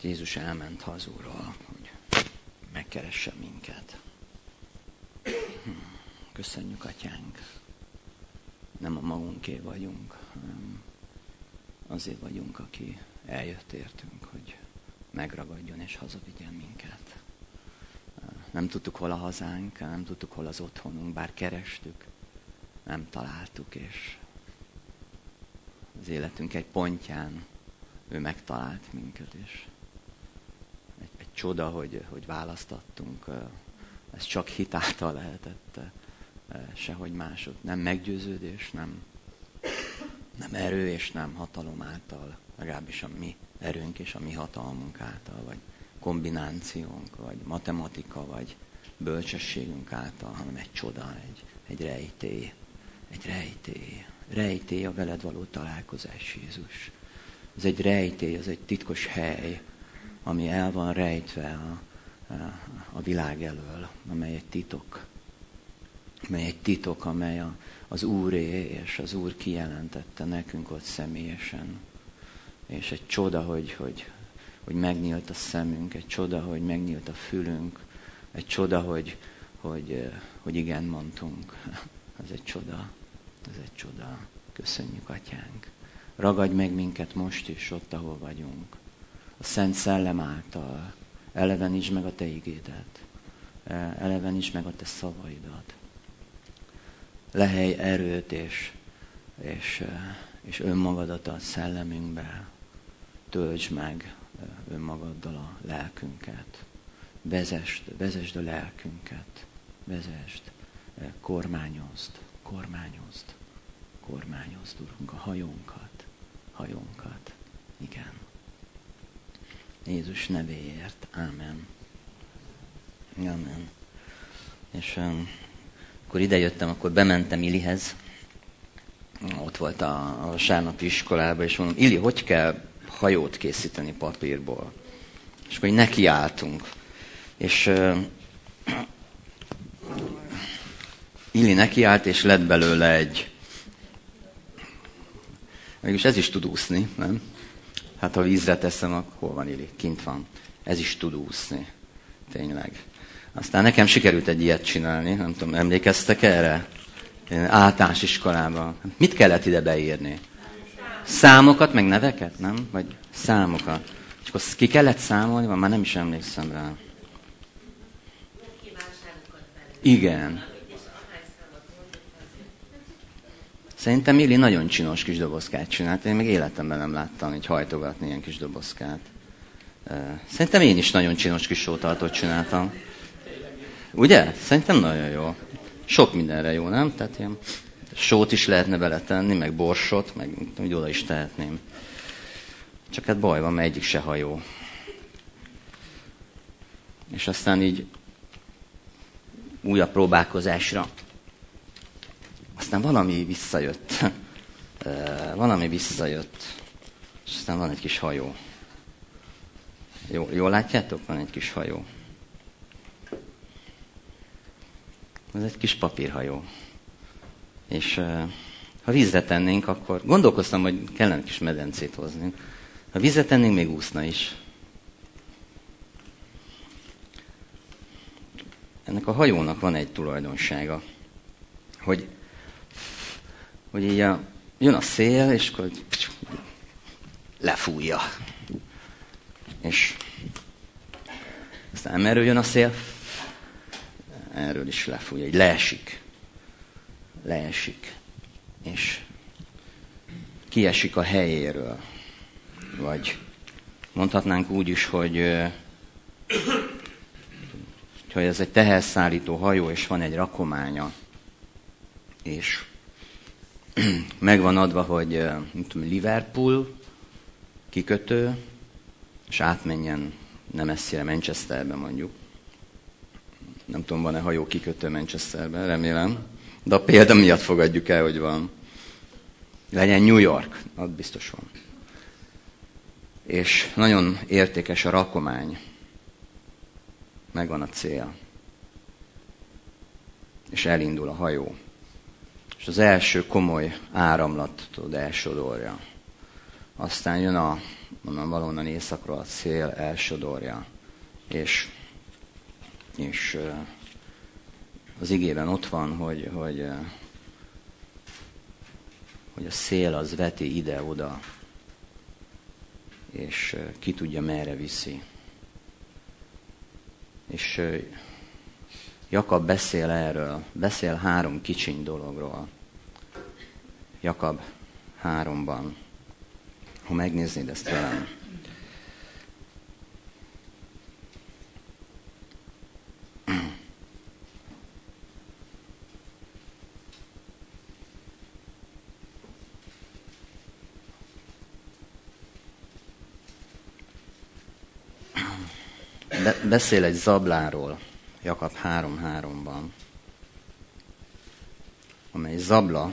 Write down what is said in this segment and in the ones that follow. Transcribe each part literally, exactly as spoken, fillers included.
Jézus elment hazulról, hogy megkeresse minket. Köszönjük, Atyánk. Nem a magunké vagyunk, hanem azért vagyunk, aki eljött értünk, hogy megragadjon és hazavigyen minket. Nem tudtuk, hol a hazánk, nem tudtuk, hol az otthonunk, bár kerestük, nem találtuk, és az életünk egy pontján ő megtalált minket, és egy, egy csoda, hogy, hogy választattunk. Ez csak hit által lehetett, sehogy másod. Nem meggyőződés, nem, nem erő és nem hatalom által, legalábbis a mi erőnk és a mi hatalmunk által, vagy kombinációnk, vagy matematika, vagy bölcsességünk által, hanem egy csoda, egy, egy rejtély. Egy rejtély. Rejtély a veled való találkozás, Jézus. Ez egy rejtély, ez egy titkos hely, ami el van rejtve a, a, a világ elől, amely egy titok. Amely egy titok, amely a, az Úré, és az Úr kijelentette nekünk ott személyesen. És egy csoda, hogy, hogy, hogy megnyílt a szemünk, egy csoda, hogy megnyílt a fülünk, egy csoda, hogy, hogy, hogy igen mondtunk. Ez egy csoda, ez egy csoda. Köszönjük, Atyánk. Ragadj meg minket most is, ott, ahol vagyunk. A Szent Szellem által elevenítsd meg a Te igédet. Elevenítsd meg a Te szavaidat. Lehelj erőt és, és, és önmagadat a szellemünkbe. Töltsd meg önmagaddal a lelkünket. Vezesd, vezesd a lelkünket. Vezesd. Kormányozd, kormányozd, kormányozd, Urunk, a hajónkat, hajónkat. Igen. Jézus nevéért. Ámen. Amen. És um, akkor idejöttem, akkor bementem Ilihez. Ott volt a, a vasárnapi iskolában, és mondom, Ili, hogy kell hajót készíteni papírból? És akkor nekiálltunk. És uh, Ili nekiállt, és lett belőle egy... Mégis ez is tud úszni, nem? Hát ha vízre teszem, akkor hol van Ili? Kint van. Ez is tud úszni. Tényleg. Aztán nekem sikerült egy ilyet csinálni, nem tudom, emlékeztek erre? Általános iskolában. Mit kellett ide beírni? Számokat, meg neveket, nem? Vagy számokat. És akkor ki kellett számolni? Már nem is emlékszem rá. Igen. Szerintem Ili nagyon csinos kis dobozkát csinált. Én még életemben nem láttam így hajtogatni ilyen kis dobozkát. Szerintem én is nagyon csinos kis sótartót csináltam. Ugye? Szerintem nagyon jó. Sok mindenre jó, nem? Tehát ilyen sót is lehetne beletenni, meg borsot, meg úgy oda is tehetném. Csak hát baj van, mert egyik se hajó. És aztán így újabb próbálkozásra. Aztán valami visszajött. Valami visszajött. És aztán van egy kis hajó. Jó, jól látjátok? Van egy kis hajó. Ez egy kis papírhajó. És ha vízre tennénk, akkor gondolkoztam, hogy kellene egy kis medencét hozni. Ha vízre tennénk, még úszna is. Ennek a hajónak van egy tulajdonsága, hogy, hogy így a, jön a szél, és akkor lefújja. És aztán erről jön a szél, erről is lefújja, így leesik. Leesik. És kiesik a helyéről. Vagy mondhatnánk úgy is, hogy, hogy ez egy teherszállító hajó, és van egy rakománya. És meg van adva, hogy nem tudom, Liverpool kikötő, és átmenjen nem messzire Manchesterbe mondjuk. Nem tudom, van-e hajó kikötő Manchesterben, remélem. De a példa miatt fogadjuk el, hogy van. Legyen New York, az biztos van. És nagyon értékes a rakomány. Megvan a cél. És elindul a hajó. És az első komoly áramlat, tudod, elsodorja. Aztán jön a, mondom, valahonnan északról a szél elsodorja. És, és az igében ott van, hogy, hogy, hogy a szél az veti ide-oda, és ki tudja merre viszi. És Jakab beszél erről, beszél három kicsiny dologról. Jakab háromban, ha megnéznéd ezt velem. Be- beszél egy zabláról, Jakab három háromban, amely zabla,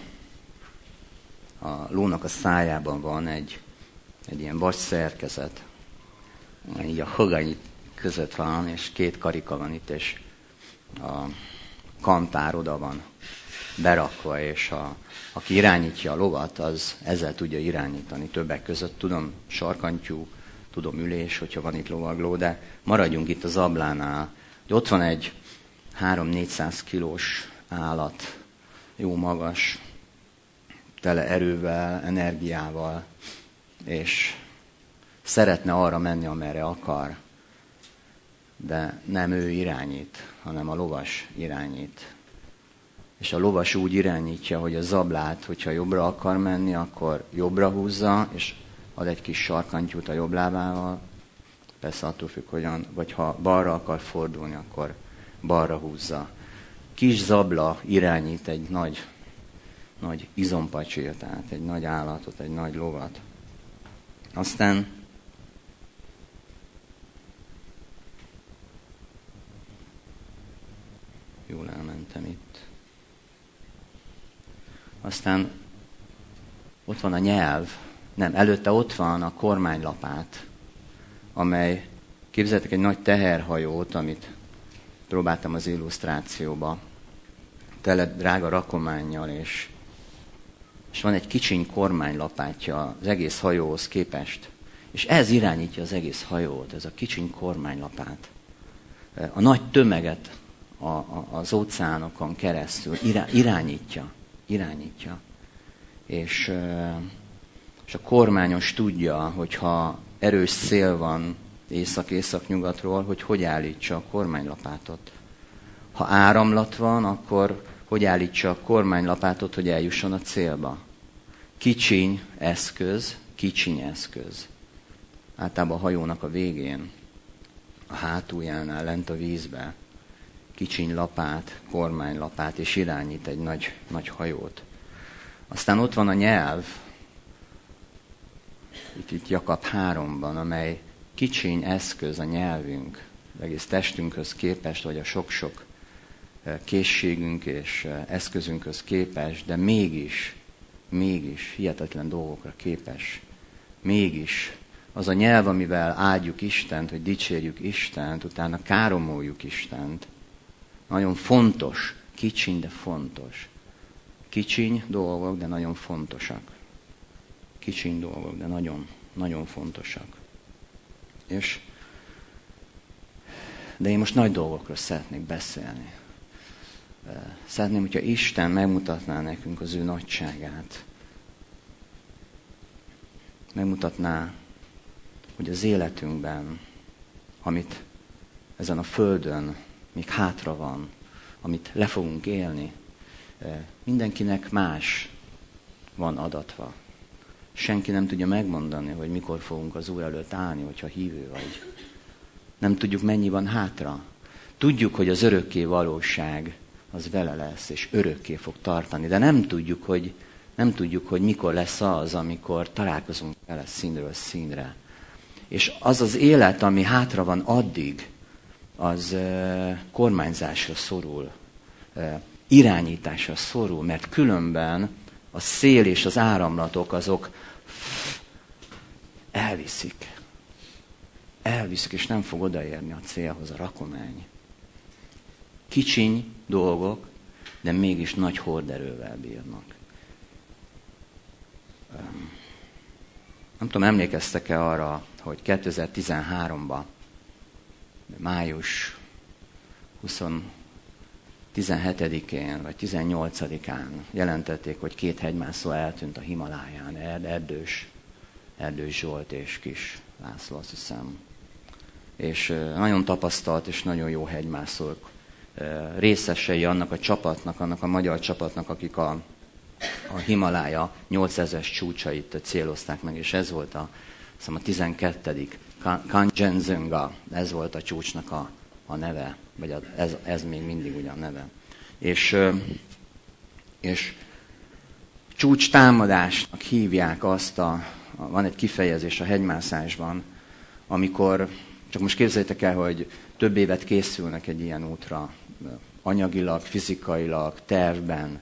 a lónak a szájában van egy, egy ilyen vas szerkezet, így a hogany között van, és két karika van itt, és a kantár oda van berakva, és a, aki irányítja a lovat, az ezzel tudja irányítani. Többek között tudom sarkantyú, tudom ülés, hogyha van itt lovagló, de maradjunk itt a zablánál. Ott van egy három-négyszáz kilós állat, jó magas, tele erővel, energiával, és szeretne arra menni, amerre akar, de nem ő irányít, hanem a lovas irányít. És a lovas úgy irányítja, hogy a zablát, hogyha jobbra akar menni, akkor jobbra húzza, és ad egy kis sarkantyút a jobb lábával, persze attól függ, hogyan, vagy ha balra akar fordulni, akkor balra húzza. Kis zabla irányít egy nagy, nagy izompacsirtát, egy nagy állatot, egy nagy lovat. Aztán jól elmentem itt. Aztán ott van a nyelv, nem, előtte ott van a kormánylapát, amely, képzeljetek egy nagy teherhajót, amit próbáltam az illusztrációba, tele drága rakománnyal, és, és van egy kicsiny kormánylapátja az egész hajóhoz képest. És ez irányítja az egész hajót, ez a kicsiny kormánylapát. A nagy tömeget a, a, az óceánokon keresztül irányítja, irányítja. És, és a kormányos tudja, hogyha erős szél van észak-észak-nyugatról, hogy hogy állítsa a kormánylapátot. Ha áramlat van, akkor hogy állítsa a kormánylapátot, hogy eljusson a célba. Kicsiny eszköz, kicsiny eszköz. Általában a hajónak a végén, a hátuljánál, lent a vízbe, kicsiny lapát, kormánylapát, és irányít egy nagy, nagy hajót. Aztán ott van a nyelv, itt, itt Jakab háromban, amely kicsiny eszköz a nyelvünk, az egész testünkhöz képest, vagy a sok-sok készségünk és eszközünkhöz képest, de mégis, mégis hihetetlen dolgokra képes. Mégis az a nyelv, amivel áldjuk Istent, hogy dicsérjük Istent, utána káromoljuk Istent. Nagyon fontos, kicsiny, de fontos. Kicsiny dolgok, de nagyon fontosak. Kicsiny dolgok, de nagyon, nagyon fontosak. És, de én most nagy dolgokról szeretnék beszélni. Szeretném, hogyha Isten megmutatná nekünk az ő nagyságát. Megmutatná, hogy az életünkben, amit ezen a földön még hátra van, amit le fogunk élni, mindenkinek más van adatva. Senki nem tudja megmondani, hogy mikor fogunk az Úr előtt állni, hogyha hívő vagy. Nem tudjuk, mennyi van hátra. Tudjuk, hogy az örökké valóság az vele lesz, és örökké fog tartani. De nem tudjuk, hogy, nem tudjuk, hogy mikor lesz az, amikor találkozunk vele színről színre. És az az élet, ami hátra van addig, az uh, kormányzásra szorul, uh, irányításra szorul, mert különben a szél és az áramlatok azok elviszik. Elviszik, és nem fog odaérni a célhoz a rakomány. Kicsiny dolgok, de mégis nagy horderővel bírnak. Nem tudom, emlékeztek-e arra, hogy kétezer-tizenháromban, május tizenhetedikén vagy tizennyolcadikán jelentették, hogy két hegymászó eltűnt a Himaláján, Erdős, Erdős Zsolt és Kis László, azt hiszem. És nagyon tapasztalt és nagyon jó hegymászók, részesei annak a csapatnak, annak a magyar csapatnak, akik a, a Himalája nyolcezres csúcsait célozták meg, és ez volt a, hiszem, a tizenkettedik Kanchenjunga, ez volt a csúcsnak a, a neve, vagy a, ez, ez még mindig ugyan neve. És, és csúcs támadásnak hívják azt, a, van egy kifejezés a hegymászásban, amikor, csak most képzeljétek el, hogy több évet készülnek egy ilyen útra, anyagilag, fizikailag, tervben,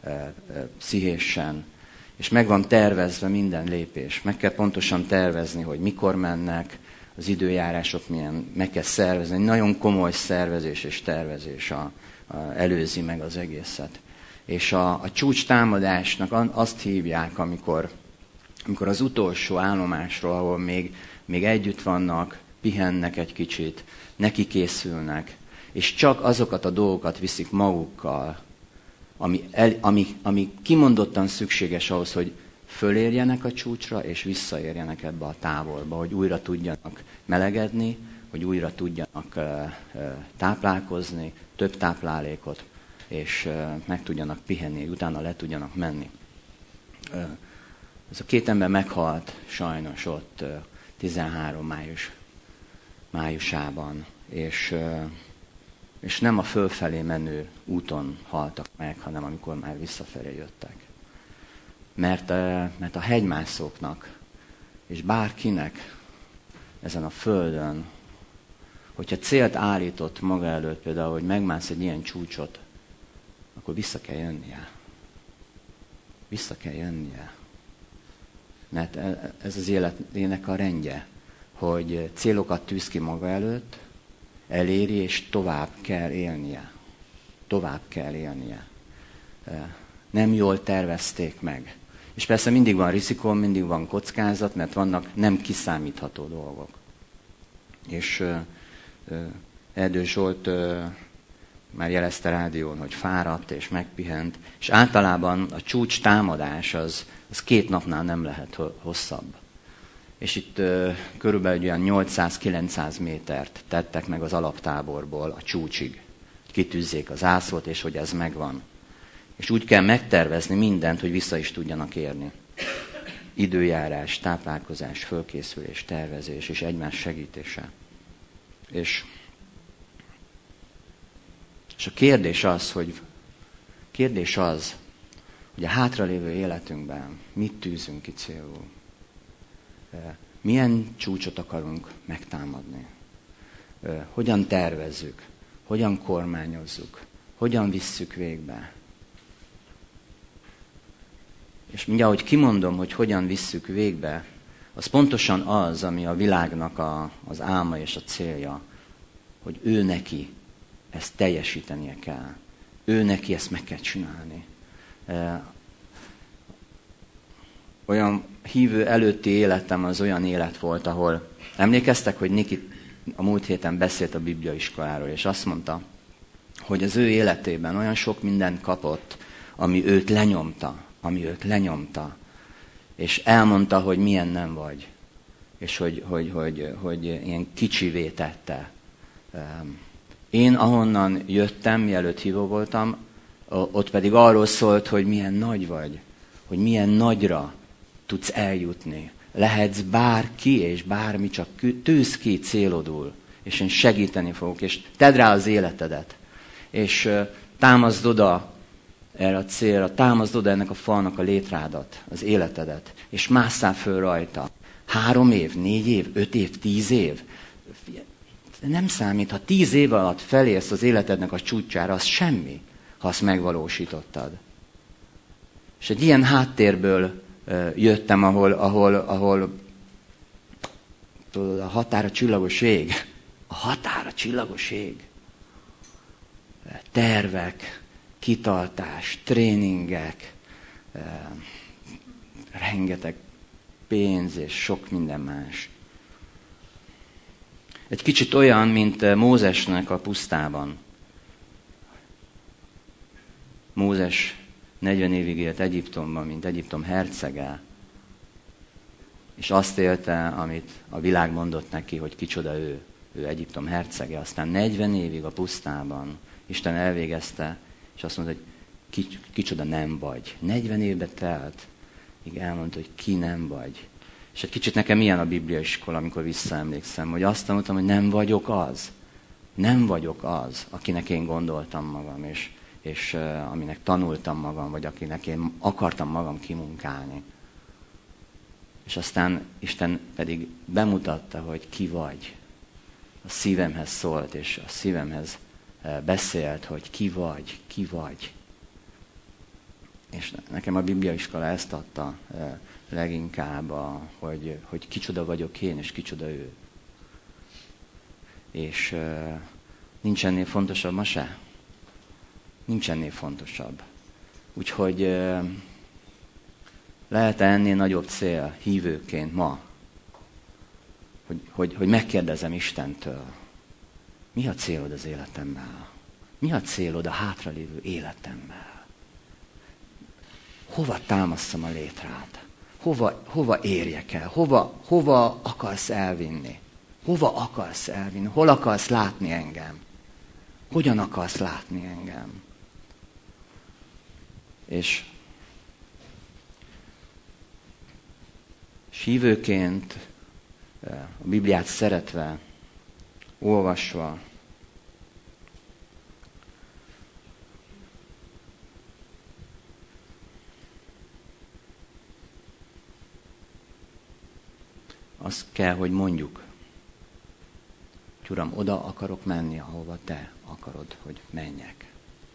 pszichésen, és meg van tervezve minden lépés. Meg kell pontosan tervezni, hogy mikor mennek, az időjárások milyen, meg kell szervezni. Nagyon komoly szervezés és tervezés a, a, előzi meg az egészet. És a, a csúcs támadásnak azt hívják, amikor, amikor az utolsó állomásról, ahol még, még együtt vannak, pihennek egy kicsit, neki készülnek, és csak azokat a dolgokat viszik magukkal, ami, el, ami, ami kimondottan szükséges ahhoz, hogy fölérjenek a csúcsra, és visszaérjenek ebbe a távolba, hogy újra tudjanak melegedni, hogy újra tudjanak uh, uh, táplálkozni, több táplálékot, és uh, meg tudjanak pihenni, utána le tudjanak menni. Uh, ez a két ember meghalt sajnos ott uh, tizenhárom május, májusában, és, uh, és nem a fölfelé menő úton haltak meg, hanem amikor már visszafelé jöttek. Mert, mert a hegymászóknak, és bárkinek ezen a földön, hogyha célt állított maga előtt, például, hogy megmász egy ilyen csúcsot, akkor vissza kell jönnie. Vissza kell jönnie. Mert ez az életének a rendje, hogy célokat tűz ki maga előtt, eléri, és tovább kell élnie. Tovább kell élnie. Nem jól tervezték meg. És persze mindig van rizikó, mindig van kockázat, mert vannak nem kiszámítható dolgok. És uh, uh, Erdős Zsolt uh, már jelezte rádión, hogy fáradt és megpihent, és általában a csúcs támadás az, az két napnál nem lehet hosszabb. És itt uh, körülbelül olyan nyolcszáz-kilencszáz métert tettek meg az alaptáborból a csúcsig. Kitűzzék az ászlót, és hogy ez megvan. És úgy kell megtervezni mindent, hogy vissza is tudjanak érni. Időjárás, táplálkozás, fölkészülés, tervezés és egymás segítése. És, és a kérdés az, hogy kérdés az, hogy a hátralévő életünkben mit tűzünk ki célul. Milyen csúcsot akarunk megtámadni? Hogyan tervezzük? Hogyan kormányozzuk? Hogyan visszük végbe? És mindjárt, ahogy kimondom, hogy hogyan visszük végbe, az pontosan az, ami a világnak a, az álma és a célja, hogy ő neki ezt teljesítenie kell. Ő neki ezt meg kell csinálni. Olyan hívő előtti életem az olyan élet volt, ahol emlékeztek, hogy Niki a múlt héten beszélt a bibliaiskoláról, és azt mondta, hogy az ő életében olyan sok mindent kapott, ami őt lenyomta, ami őt lenyomta, és elmondta, hogy milyen nem vagy, és hogy, hogy, hogy, hogy ilyen kicsivé tette. Én ahonnan jöttem, mielőtt hívó voltam, ott pedig arról szólt, hogy milyen nagy vagy, hogy milyen nagyra tudsz eljutni. Lehetsz bárki és bármi, csak tűz ki célodul, és én segíteni fogok, és tedd rá az életedet, és támaszd oda erre a célra, támaszd oda ennek a falnak a létrádat, az életedet, és másszál föl rajta. Három év, négy év, öt év, tíz év. Nem számít, ha tíz év alatt felérsz az életednek a csúcsára, az semmi, ha azt megvalósítottad. És egy ilyen háttérből uh, jöttem, ahol, ahol, ahol tudod, a határ a csillagos ég. A határ a csillagos ég. Tervek, kitartás, tréningek, uh, rengeteg pénz, és sok minden más. Egy kicsit olyan, mint Mózesnek a pusztában. Mózes negyven évig élt Egyiptomban, mint Egyiptom hercege, és azt élte, amit a világ mondott neki, hogy kicsoda ő, ő Egyiptom hercege. Aztán negyven évig a pusztában Isten elvégezte, és azt mondta, hogy ki, kicsoda nem vagy. negyven évbe telt, míg elmondta, hogy ki nem vagy. És egy kicsit nekem ilyen a bibliaiskola, amikor visszaemlékszem, hogy azt tanultam, hogy nem vagyok az. Nem vagyok az, akinek én gondoltam magam, és, és uh, aminek tanultam magam, vagy akinek én akartam magam kimunkálni. És aztán Isten pedig bemutatta, hogy ki vagy. A szívemhez szólt, és a szívemhez uh, beszélt, hogy ki vagy, ki vagy. És nekem a bibliaiskola ezt adta uh, leginkább, a, hogy, hogy kicsoda vagyok én, és kicsoda ő. És uh, nincs ennél fontosabb ma se. Nincs ennél fontosabb. Úgyhogy uh, lehet-e ennél nagyobb cél hívőként ma, hogy, hogy, hogy megkérdezem Istentől, mi a célod az életemmel? Mi a célod a hátralévő életemmel? Hova támasztam a létrát? Hova, hova érjek el? Hova, hova akarsz elvinni? Hova akarsz elvinni? Hol akarsz látni engem? Hogyan akarsz látni engem? És, és hívőként, a Bibliát szeretve, olvasva, azt kell, hogy mondjuk, hogy Uram, oda akarok menni, ahova Te akarod, hogy menjek.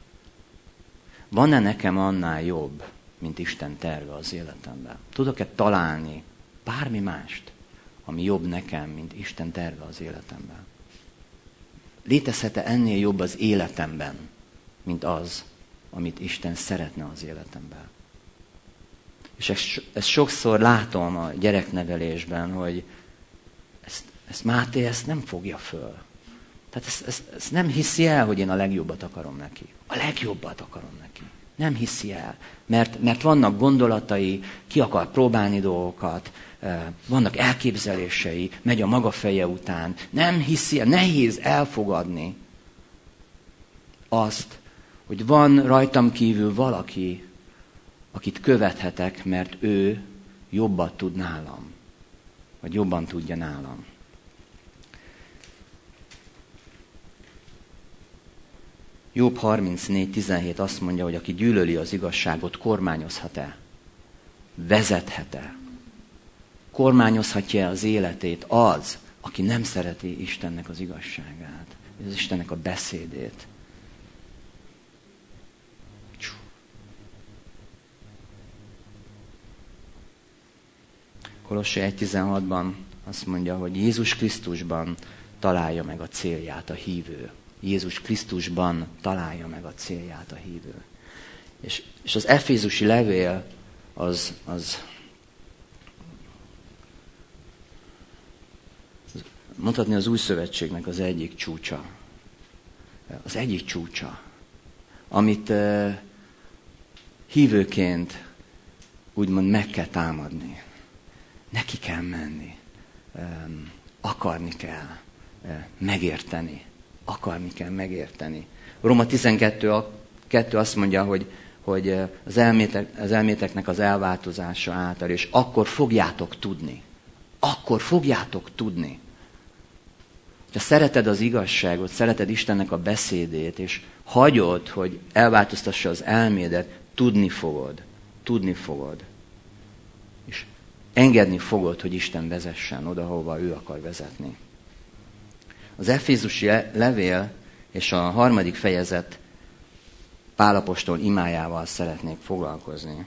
Van-e nekem annál jobb, mint Isten terve az életemben? Tudok-e találni bármi mást, ami jobb nekem, mint Isten terve az életemben? Létezhet-e ennél jobb az életemben, mint az, amit Isten szeretne az életemben? És ezt, ezt sokszor látom a gyereknevelésben, hogy ezt, ezt Máté ezt nem fogja föl. Tehát ezt, ezt, ezt nem hiszi el, hogy én a legjobbat akarom neki. A legjobbat akarom neki. Nem hiszi el. Mert, mert vannak gondolatai, ki akar próbálni dolgokat, vannak elképzelései, megy a maga feje után. Nem hiszi el, nehéz elfogadni azt, hogy van rajtam kívül valaki, akit követhetek, mert ő jobban tud nálam. Vagy jobban tudja nálam. Jobb harmincnégy tizenhét azt mondja, hogy aki gyűlöli az igazságot, kormányozhat-e? Vezethet-e? Kormányozhatja az életét az, aki nem szereti Istennek az igazságát, az Istennek a beszédét. Kolossé egy tizenhatban azt mondja, hogy Jézus Krisztusban találja meg a célját a hívő. Jézus Krisztusban találja meg a célját a hívő. És, és az efézusi levél az, az, az mondhatni az új szövetségnek az egyik csúcsa. Az egyik csúcsa, amit uh, hívőként úgymond meg kell támadni. Neki kell menni. Um, akarni kell. Uh, megérteni. Akarni kell megérteni. Róma tizenkettő kettő azt mondja, hogy, hogy az, elmétek, az elméteknek az elváltozása által, és akkor fogjátok tudni. Akkor fogjátok tudni. Ha szereted az igazságot, szereted Istennek a beszédét, és hagyod, hogy elváltoztassa az elmédet, tudni fogod. Tudni fogod. És engedni fogod, hogy Isten vezessen oda, hova ő akar vezetni. Az efézusi levél és a harmadik fejezet Pál apostol imájával szeretnék foglalkozni.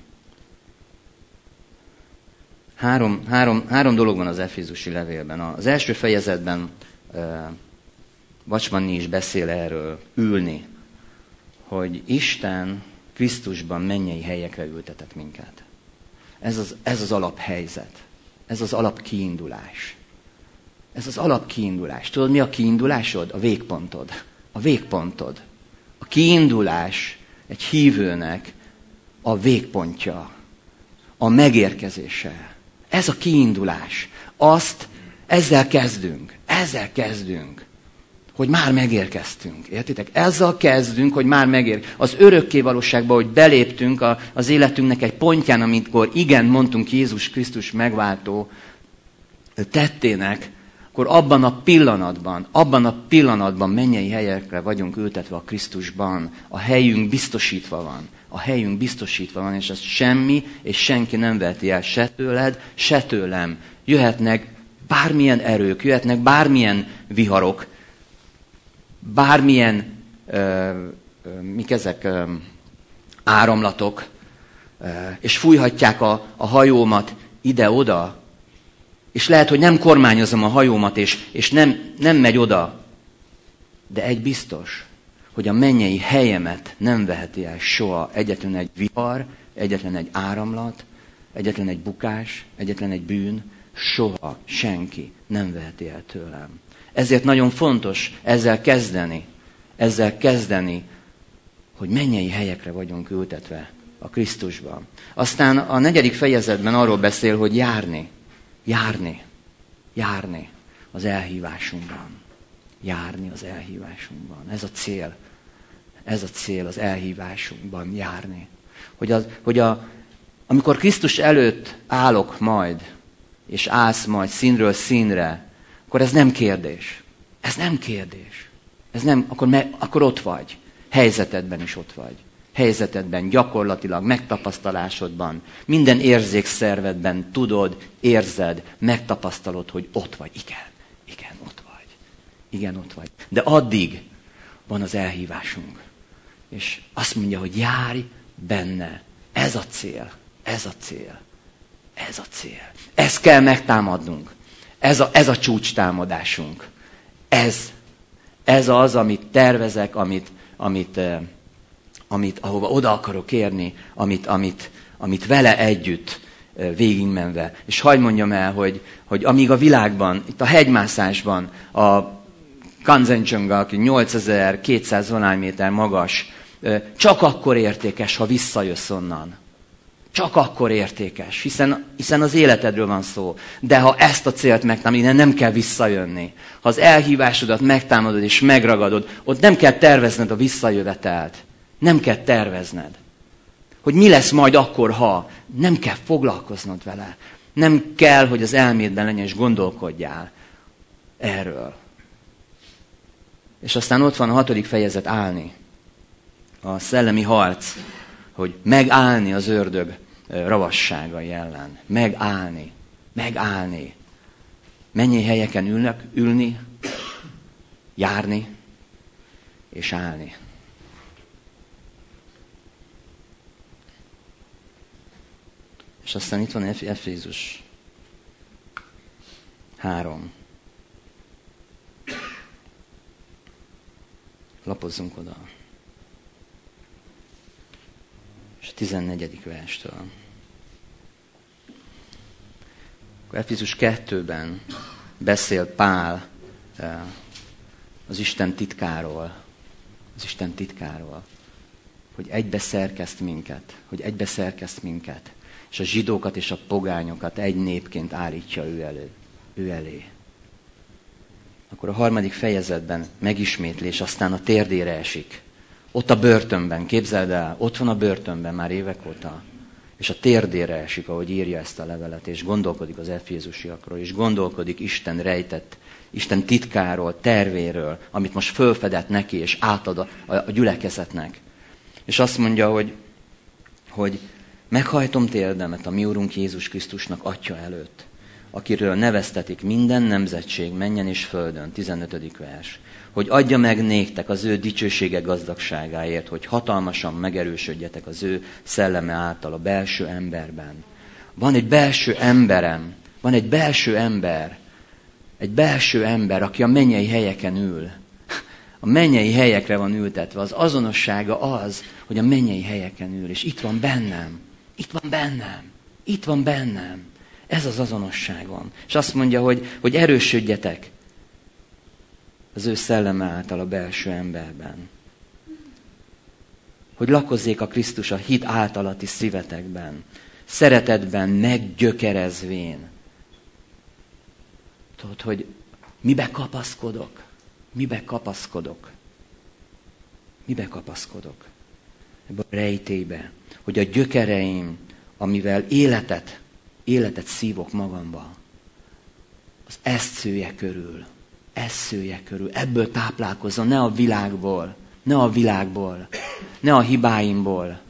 Három, három, három dolog van az efézusi levélben. Az első fejezetben uh, Vacsmanni is beszél erről, ülni, hogy Isten Krisztusban mennyei helyekre ültetett minket. Ez az, ez az alaphelyzet. Ez az alapkiindulás. Ez az alapkiindulás. Tudod, mi a kiindulásod? A végpontod. A végpontod. A kiindulás egy hívőnek a végpontja. A megérkezése. Ez a kiindulás. Azt, ezzel kezdünk. Ezzel kezdünk. Hogy már megérkeztünk. Értitek? Ezzel kezdünk, hogy már megérkeztünk. Az örökké valóságba, hogy beléptünk a, az életünknek egy pontján, amikor igen mondtunk Jézus Krisztus megváltó tettének, akkor abban a pillanatban, abban a pillanatban mennyei helyekre vagyunk ültetve a Krisztusban. A helyünk biztosítva van. A helyünk biztosítva van, és ezt semmi és senki nem veheti el se tőled, se tőlem. Jöhetnek bármilyen erők, jöhetnek bármilyen viharok, bármilyen, ö, ö, mik ezek, ö, áramlatok, ö, és fújhatják a, a hajómat ide-oda, és lehet, hogy nem kormányozom a hajómat, és, és nem, nem megy oda. De egy biztos, hogy a mennyei helyemet nem veheti el soha egyetlen egy vihar, egyetlen egy áramlat, egyetlen egy bukás, egyetlen egy bűn, soha senki nem veheti el tőlem. Ezért nagyon fontos ezzel kezdeni, ezzel kezdeni, hogy mennyei helyekre vagyunk ültetve a Krisztusban. Aztán a negyedik fejezetben arról beszél, hogy járni, járni, járni az elhívásunkban. Járni az elhívásunkban. Ez a cél. Ez a cél az elhívásunkban, járni. Hogy, az, hogy a, amikor Krisztus előtt állok majd, és állsz majd színről színre, akkor ez nem kérdés. Ez nem kérdés. Ez nem, akkor, me, akkor ott vagy. Helyzetedben is ott vagy. Helyzetedben, gyakorlatilag, megtapasztalásodban, minden érzékszervedben tudod, érzed, megtapasztalod, hogy ott vagy. Igen, igen, ott vagy. Igen, ott vagy. De addig van az elhívásunk. És azt mondja, hogy járj benne. Ez a cél. Ez a cél. Ez a cél. Ezt kell megtámadnunk. Ez a, ez a csúcstámadásunk. Ez. Ez az, amit tervezek, amit, amit, eh, amit ahova oda akarok érni, amit, amit, amit vele együtt eh, végigmenve. És hadd mondjam el, hogy, hogy amíg a világban, itt a hegymászásban, a Kanchenjunga, aki nyolcezer-kétszáz valány méter magas, eh, csak akkor értékes, ha visszajössz onnan. Csak akkor értékes, hiszen, hiszen az életedről van szó. De ha ezt a célt megtámadod, innen nem kell visszajönni. Ha az elhívásodat megtámadod és megragadod, ott nem kell tervezned a visszajövetelt. Nem kell tervezned. Hogy mi lesz majd akkor, ha. Nem kell foglalkoznod vele. Nem kell, hogy az elmédben legyen és gondolkodjál erről. És aztán ott van a hatodik fejezet, állni. A szellemi harc. Hogy megállni az ördög ravasságai ellen. Megállni. Megállni. Mennyi helyeken ülnek, ülni, járni és állni. És aztán itt van Efézus három. Lapozzunk oda. És a tizennegyedik verstől. Efézus kettőben beszél Pál az Isten titkáról. Az Isten titkáról. Hogy egybe szerkeszt minket. Hogy egybe szerkeszt minket. És a zsidókat és a pogányokat egy népként állítja ő elő. Ő elé. Akkor a harmadik fejezetben megismétlés, aztán a térdére esik. Ott a börtönben, képzeld el, ott van a börtönben már évek óta. És a térdére esik, ahogy írja ezt a levelet, és gondolkodik az efézusiakról, és gondolkodik Isten rejtett, Isten titkáról, tervéről, amit most fölfedett neki, és átad a, a gyülekezetnek. És azt mondja, hogy, hogy meghajtom térdemet a mi Urunk Jézus Krisztusnak Atya előtt, akiről neveztetik minden nemzetség menjen és földön, tizenötödik vers, hogy adja meg néktek az ő dicsősége gazdagságáért, hogy hatalmasan megerősödjetek az ő szelleme által a belső emberben. Van egy belső emberem, van egy belső ember, egy belső ember, aki a mennyei helyeken ül. A mennyei helyekre van ültetve. Az azonossága az, hogy a mennyei helyeken ül, és itt van bennem, itt van bennem, itt van bennem. Ez az azonosságom. És azt mondja, hogy, hogy erősödjetek az ő szelleme által a belső emberben. Hogy lakozzék a Krisztus a hit általati szívetekben, szeretetben meggyökerezvén. Tudod, hogy mibe kapaszkodok? Mibe kapaszkodok? Mibe kapaszkodok? Ebben a rejtélybe, hogy a gyökereim, amivel életet, életet szívok magamba, az ezt szője körül, ezt szője körül, ebből táplálkozzon, ne a világból, ne a világból, ne a hibáimból.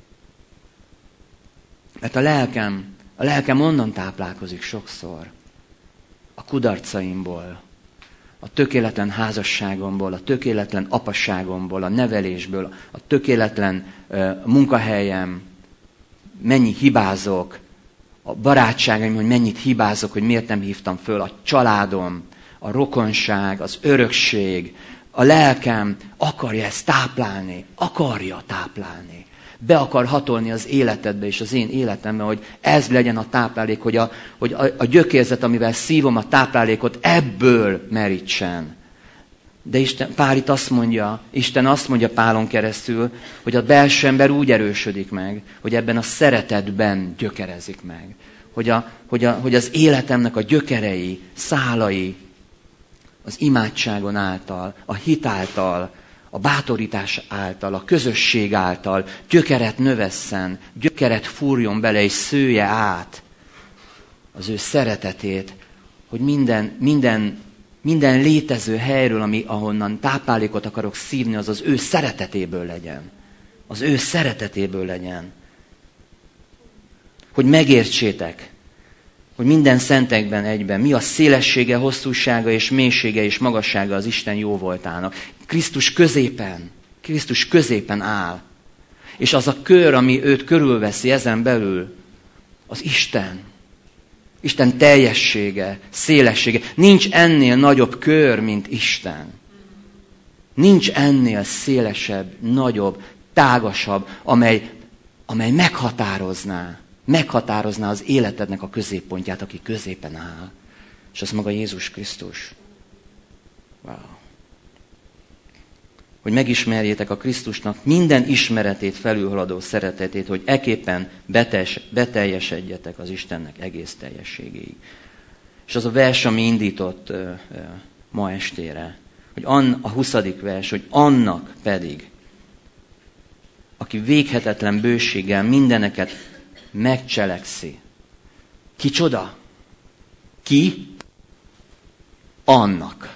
Mert a lelkem, a lelkem onnan táplálkozik sokszor, a kudarcaimból, a tökéletlen házasságomból, a tökéletlen apasságomból, a nevelésből, a tökéletlen uh, munkahelyem, mennyi hibázok, a barátságaim, hogy mennyit hibázok, hogy miért nem hívtam föl, a családom, a rokonság, az örökség, a lelkem akarja ezt táplálni, akarja táplálni. Be akar hatolni az életedbe és az én életembe, hogy ez legyen a táplálék, hogy a, hogy a, a gyökérzet, amivel szívom a táplálékot, ebből merítsen. De Isten, Pál itt azt mondja, Isten azt mondja Pálon keresztül, hogy a belső ember úgy erősödik meg, hogy ebben a szeretetben gyökerezik meg. Hogy, a, hogy, a, hogy az életemnek a gyökerei, szálai, az imádságon által, a hit által, a bátorítás által, a közösség által gyökeret növesszen, gyökeret fúrjon bele és szője át az ő szeretetét, hogy minden, minden, minden létező helyről, ami, ahonnan táplálékot akarok szívni, az az ő szeretetéből legyen. Az ő szeretetéből legyen. Hogy megértsétek, hogy minden szentekben egyben mi a szélessége, hosszúsága és mélysége és magassága az Isten jóvoltának. Krisztus középen, Krisztus középen áll. És az a kör, ami őt körülveszi ezen belül, az Isten. Isten teljessége, szélessége. Nincs ennél nagyobb kör, mint Isten. Nincs ennél szélesebb, nagyobb, tágasabb, amely, amely meghatározná, meghatározná az életednek a középpontját, aki középen áll. És az maga Jézus Krisztus. Wow. Hogy megismerjétek a Krisztusnak minden ismeretét felülhaladó szeretetét, hogy eképpen betes, beteljesedjetek az Istennek egész teljességéig. És az a vers, ami indított uh, uh, ma estére, hogy an, a huszadik vers, hogy annak pedig, aki véghetetlen bőséggel mindeneket megcselekszi. Kicsoda? Ki? Annak.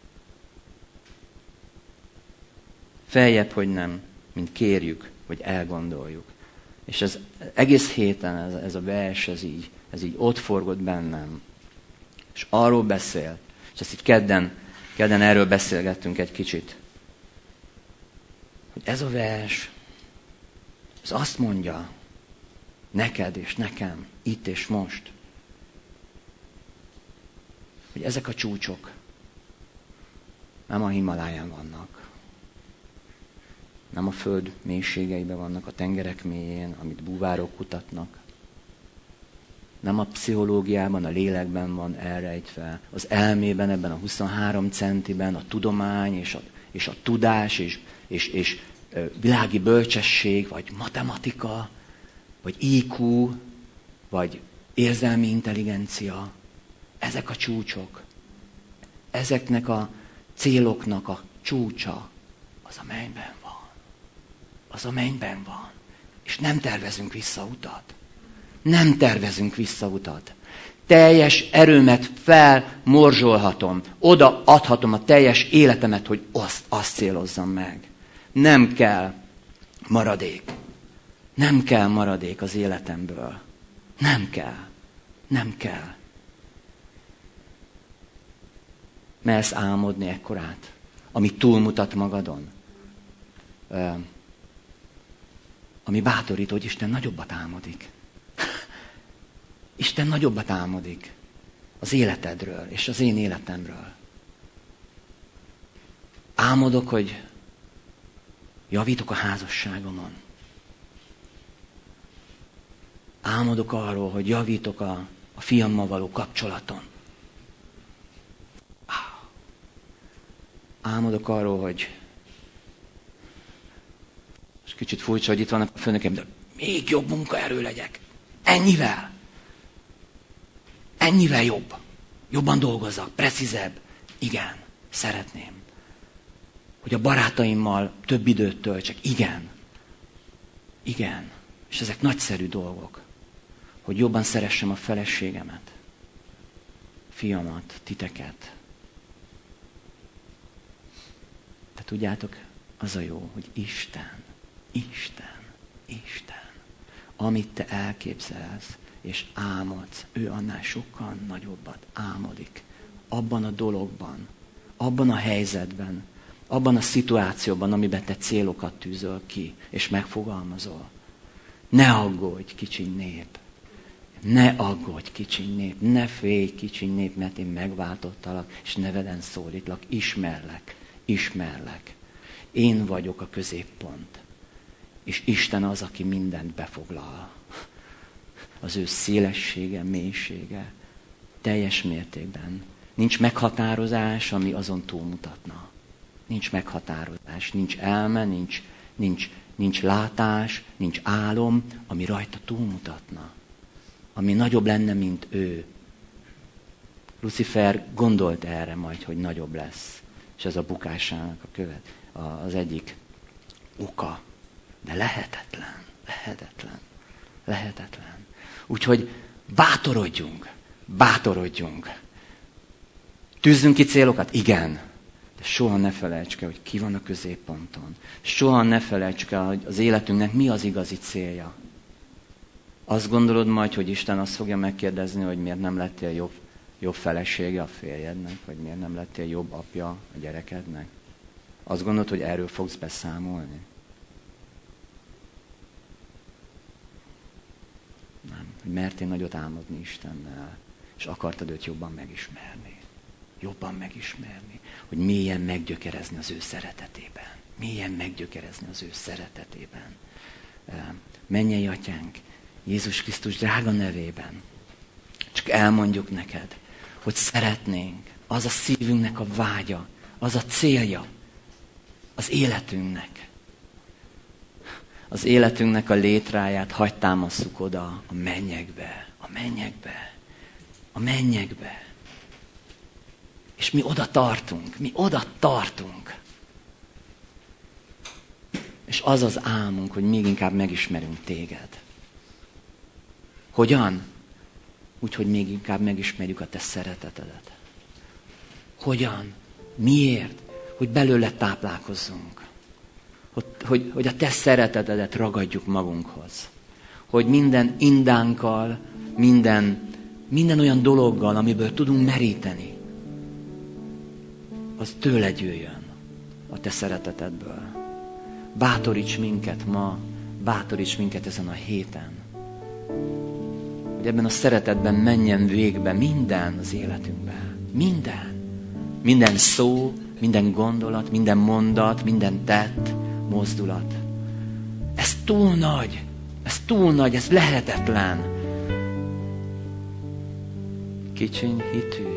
Feljebb, hogy nem, mint kérjük, vagy elgondoljuk. És ez egész héten ez, ez a vers, ez így, ez így ott forgott bennem. És arról beszél, és ezt így kedden, kedden erről beszélgettünk egy kicsit, hogy ez a vers, ez azt mondja, neked és nekem, itt és most, hogy ezek a csúcsok nem a Himaláján vannak, nem a föld mélységeiben vannak, a tengerek mélyén, amit búvárok kutatnak, nem a pszichológiában, a lélekben van elrejtve, az elmében, ebben a huszonhárom centiben, a tudomány és a, és a tudás és, és, és világi bölcsesség, vagy matematika, vagy í kú, vagy érzelmi intelligencia. Ezek a csúcsok. Ezeknek a céloknak a csúcsa az a mennyben van. Az a mennyben van. És nem tervezünk visszautat. Nem tervezünk visszautat. Teljes erőmet felmorzsolhatom. Oda adhatom a teljes életemet, hogy azt, azt célozzam meg. Nem kell maradék. Nem kell maradék az életemből. Nem kell. Nem kell. Mersz álmodni ekkorát, ami túlmutat magadon. Ami bátorít, hogy Isten nagyobbat álmodik. Isten nagyobbat álmodik az életedről és az én életemről. Álmodok, hogy javítok a házasságomon. Álmodok arról, hogy javítok a, a fiammal való kapcsolaton. Álmodok arról, hogy és kicsit furcsa, hogy itt vannak a főnökeim, de még jobb munkaerő legyek. Ennyivel. Ennyivel jobb. Jobban dolgozzak, precízebb. Igen, szeretném. Hogy a barátaimmal több időt töltsek. Igen. Igen. És ezek nagyszerű dolgok. Hogy jobban szeressem a feleségemet, fiamat, titeket. De tudjátok, az a jó, hogy Isten, Isten, Isten, amit te elképzelsz, és álmodsz, ő annál sokkal nagyobbat álmodik. Abban a dologban, abban a helyzetben, abban a szituációban, amiben te célokat tűzöl ki, és megfogalmazol. Ne aggódj, kicsi nép! Ne aggódj, kicsi nép! Ne félj, kicsi nép, mert én megváltottalak, és neveden szólítlak, ismerlek, ismerlek. Én vagyok a középpont. És Isten az, aki mindent befoglal. Az ő szélessége, mélysége, teljes mértékben. Nincs meghatározás, ami azon túlmutatna. Nincs meghatározás, nincs elme, nincs, nincs, nincs látás, nincs álom, ami rajta túlmutatna. Ami nagyobb lenne, mint ő. Lucifer gondolt erre majd, hogy nagyobb lesz. És ez a bukásának a követ, az egyik oka. De lehetetlen, lehetetlen, lehetetlen. Úgyhogy bátorodjunk, bátorodjunk. Tűzzünk ki célokat? Igen. De soha ne felejtsük el, hogy ki van a középponton. Soha ne felejtsük el, hogy az életünknek mi az igazi célja. Azt gondolod majd, hogy Isten azt fogja megkérdezni, hogy miért nem lettél jobb, jobb felesége a férjednek, vagy miért nem lettél jobb apja a gyerekednek? Azt gondolod, hogy erről fogsz beszámolni? Nem. Hogy mertél nagyot álmodni Istennel, és akartad őt jobban megismerni. Jobban megismerni. Hogy mélyen meggyökerezni az ő szeretetében. Mélyen meggyökerezni az ő szeretetében. Mennyei Atyánk, Jézus Krisztus drága nevében, csak elmondjuk neked, hogy szeretnénk, az a szívünknek a vágya, az a célja az életünknek. Az életünknek a létráját hadd támasszuk oda a mennyekbe, a mennyekbe, a mennyekbe. És mi oda tartunk, mi oda tartunk. És az az álmunk, hogy még inkább megismerünk téged. Hogyan? Úgy, hogy még inkább megismerjük a te szeretetedet. Hogyan? Miért? Hogy belőle táplálkozzunk. Hogy, hogy, hogy a te szeretetedet ragadjuk magunkhoz. Hogy minden indánkkal, minden, minden olyan dologgal, amiből tudunk meríteni, az tőled jöjjön, a te szeretetedből. Bátoríts minket ma, bátoríts minket ezen a héten, hogy ebben a szeretetben menjen végbe minden az életünkben. Minden. Minden szó, minden gondolat, minden mondat, minden tett, mozdulat. Ez túl nagy, ez túl nagy, ez lehetetlen. Kicsiny hitű.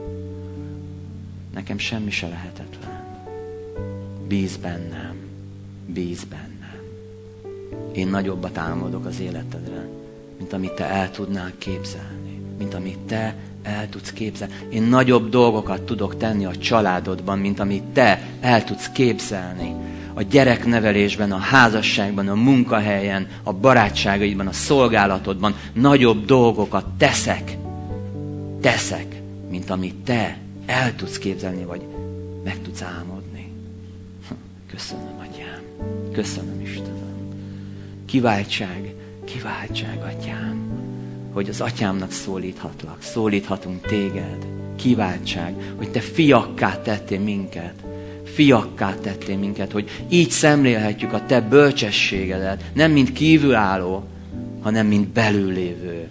Nekem semmi se lehetetlen. Bíz bennem, bíz bennem. Én nagyobbat álmodok az életedre, mint amit te el tudnál képzelni, mint amit te el tudsz képzelni. Én nagyobb dolgokat tudok tenni a családodban, mint amit te el tudsz képzelni. A gyereknevelésben, a házasságban, a munkahelyen, a barátságaidban, a szolgálatodban nagyobb dolgokat teszek, teszek, mint amit te el tudsz képzelni, vagy meg tudsz álmodni. Köszönöm, Atyám. Köszönöm, Istenem. Kiváltság, kiváltság, Atyám, hogy az Atyámnak szólíthatlak. Szólíthatunk téged. Kiváltság, hogy te fiakká tettél minket. Fiakká tettél minket, hogy így szemlélhetjük a te bölcsességedet. Nem mint kívülálló, hanem mint belüllévő.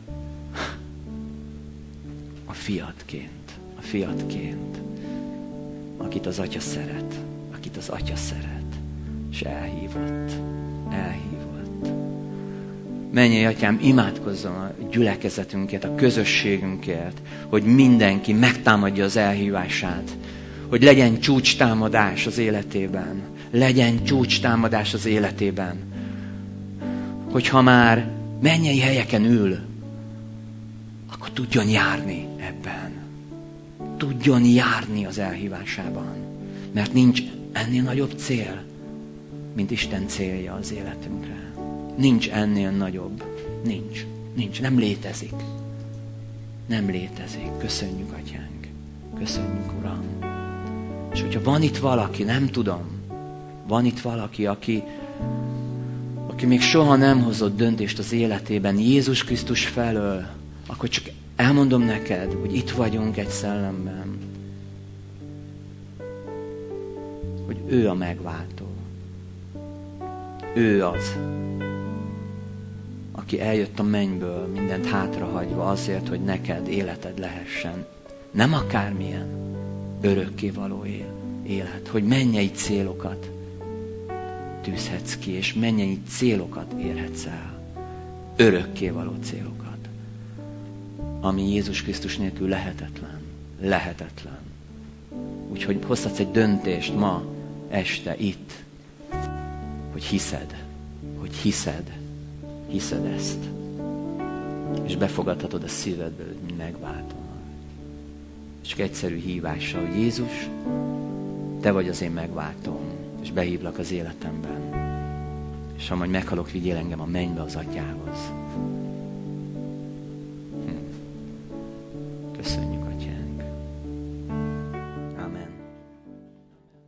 A fiatként. A fiatként. Akit az Atya szeret. Akit az Atya szeret. És elhívott. Elhívott. Mennyei Atyám, imádkozzon a gyülekezetünkért, a közösségünkért, hogy mindenki megtámadja az elhívását, hogy legyen csúcstámadás az életében, legyen csúcstámadás az életében, hogyha már mennyei helyeken ül, akkor tudjon járni ebben. Tudjon járni az elhívásában. Mert nincs ennél nagyobb cél, mint Isten célja az életünkre. Nincs ennél nagyobb. Nincs. Nincs. Nem létezik. Nem létezik. Köszönjük, Atyánk. Köszönjük, Uram. És hogyha van itt valaki, nem tudom, van itt valaki, aki, aki még soha nem hozott döntést az életében Jézus Krisztus felől, akkor csak elmondom neked, hogy itt vagyunk egy szellemben. Hogy ő a megváltó. Ő az, aki eljött a mennyből mindent hátrahagyva azért, hogy neked életed lehessen. Nem akármilyen örökkévaló élet, hogy mennyei célokat tűzhetsz ki, és mennyei célokat érhetsz el. Örökkévaló célokat. Ami Jézus Krisztus nélkül lehetetlen. Lehetetlen. Úgyhogy hozhatsz egy döntést ma, este, itt, hogy hiszed, hogy hiszed, hiszed ezt. És befogadhatod a szívedből, hogy megváltom. Csak egyszerű hívással, hogy Jézus, te vagy az én megváltom, és behívlak az életemben. És ha majd meghalok, vigyél engem a mennybe az Atyához.